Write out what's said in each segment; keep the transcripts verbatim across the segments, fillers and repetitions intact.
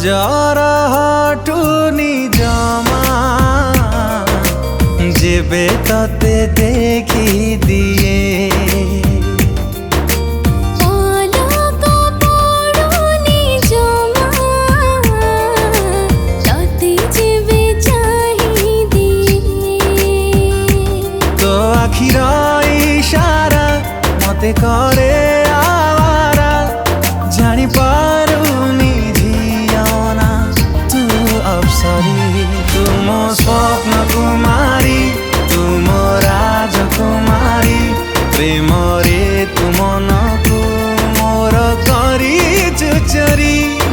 नजर हटुनी जमा जेबे तते देखी दिए आखिर इशारा मते करे आवारा जानी पारुनी झियाना तू अप्सरी तुम स्वप्न कुमारी तुम राजकुमारी प्रेम रे तुम नकु मोर करी चुचरी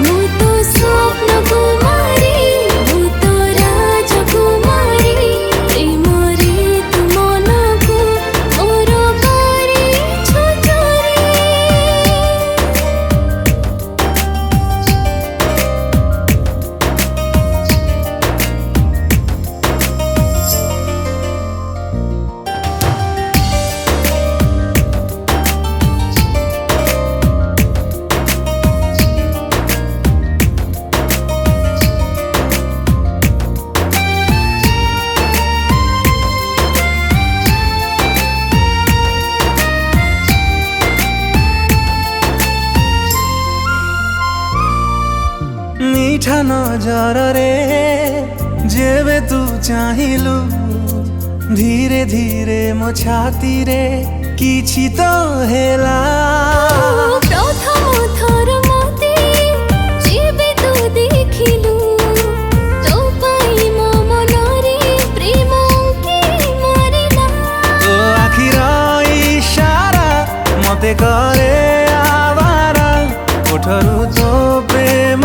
मीठा नजर रे जेबे तू चाहिलु धीरे धीरे मो छाती रे किछि तो हेला प्रथम थर मते जेबे तू देखिलु तो पाई मो मन रे प्रेम के मरिला तो आखिर इशारा मते करे आवारा कोठरु तो प्रेम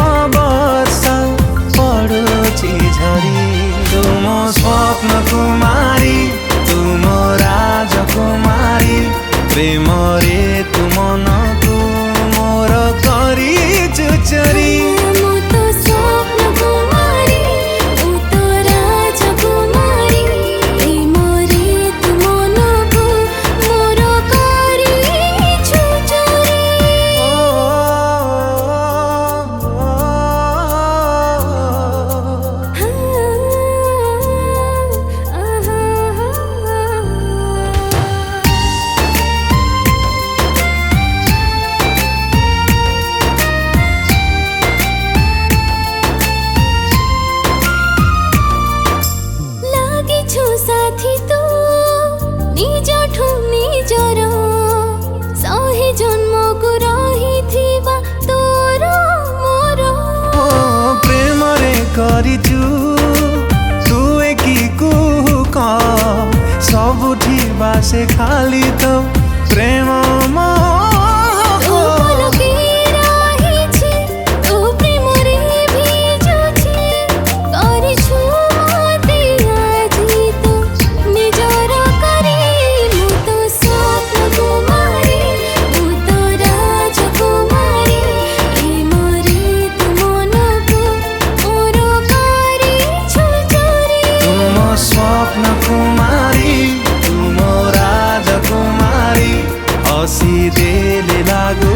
तुम स्वप्न कुमारी तुम राजकुमारी प्रेम रे तुम नकु मोर करी चुचरी साथी तू निज ठू निजर सहे जन्म को रही थिबा तोर मोर प्रेम रे करिचु तू एकी कुहुक सबुठी बासे खाली तो प्रेम स्वप्न कुमारी तुम राजकुमारी हसी देले लागु